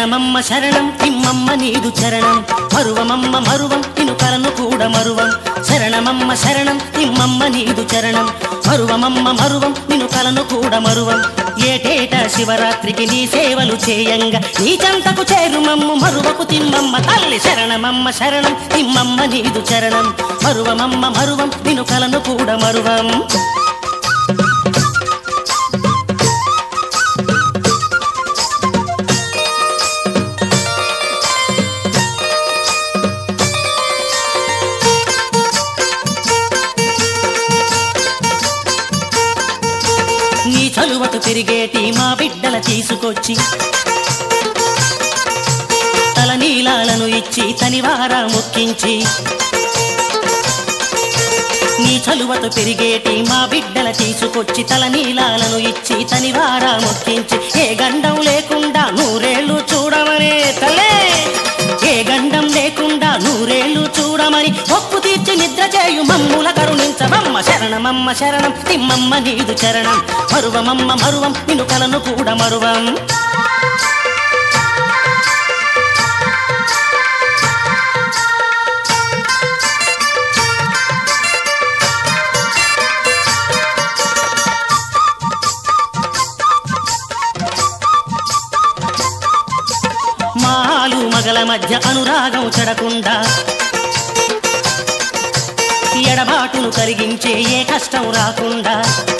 శరణమమ్మ శరణం తిమ్మమ్మ నీదు చరణం మరువమమ్మ మరువం నిను కలను కూడా మరువం శరణమమ్మ శరణం తిమ్మమ్మ నీదు చరణం మరువమమ్మ మరువం నిను కలను కూడా మరువం ఏటేటా శివరాత్రికి నీ సేవలు చేయంగా నీ చెంతకు చేరుమమ్ము మరువకు తిమ్మమ్మ తల్లి శరణమమ్మ శరణం తిమ్మమ్మ నీదు చరణం మరువమమ్మ మరువం నిను కలను కూడా మరువం నీ చలువకు తిరిగేటి మా బిడ్డల తీసుకొచ్చి తల నీలాలను ఇచ్చి తనివారా మొక్కించి నీ చలువతో పెరిగేటి మా బిడ్డల తీసుకొచ్చి తల నీలాలను ఇచ్చి తనివారా మొక్కించి ఏ గండం లేకుండా నూరేళ్లు చూడమనే తల్లే ఏ గండం లేకుండా నూరేళ్లు చూడమని మొక్కు తీర్చి నిద్ర చేయు మమ్ముల కరుణించవమ్మ శరణమమ్మ శరణం తిమ్మమ్మ నీదు చరణం మరువమమ్మ మరువం నిన్ను కలను కూడా మరువం మాలు మగల మధ్య అనురాగం చెడకుండా ఎడబాటును కలిగించే ఏ కష్టం రాకుండా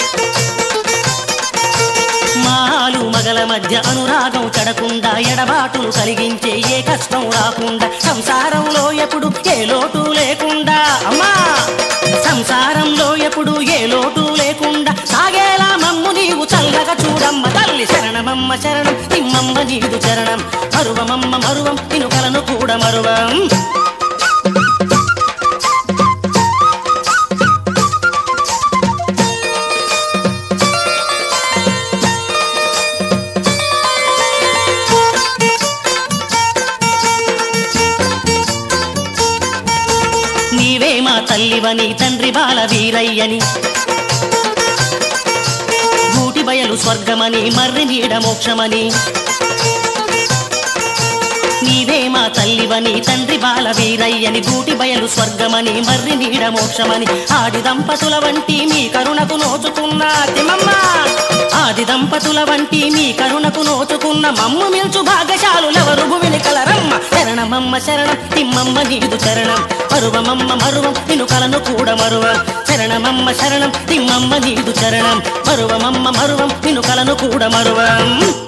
మాలు మగల మధ్య అనురాగం చెడకుండా ఎడబాటును కలిగించే ఏ కష్టం రాకుండా సంసారంలో ఎప్పుడు ఏ లోటు లేకుండా అమ్మా సంసారంలో ఎప్పుడు ఏ లోటు లేకుండా సాగేలా మమ్ము నీవు చల్లగా చూడమ్మ తల్లి శరణమమ్మ శరణం తిమ్మమ్మ నీదు చరణం మరువమమ్మ మరువం నిను కలను కూడా మరువం నీవే మా తల్లివని తండ్రి బాల వీరయ్యని గూటి బయలు స్వర్గమని మర్రి నీడ మోక్షమని నీవే మా తల్లివని తండ్రి బాల వీరయ్యని గూటి బయలు స్వర్గమని మర్రి నీడ మోక్షమని ఆది దంపతుల వంటి మీ కరుణకు నోచుకున్న తిమ్మమ్మ ఆది దంపతుల వంటి మీ కరుణకు నోచుకున్న మమ్ము మిల్చు భాగ్యశాలులెవరు భువిని కలరమ్మ శరణమమ్మ శరణం తిమ్మమ్మ నీదు చరణం మరువమమ్మ మరువం నిను కలను కూడా మరువ శరణమమ్మ శరణం తిమ్మమ్మ నీదు చరణం మరువమమ్మ మరువం నిను కలను కూడా మరువం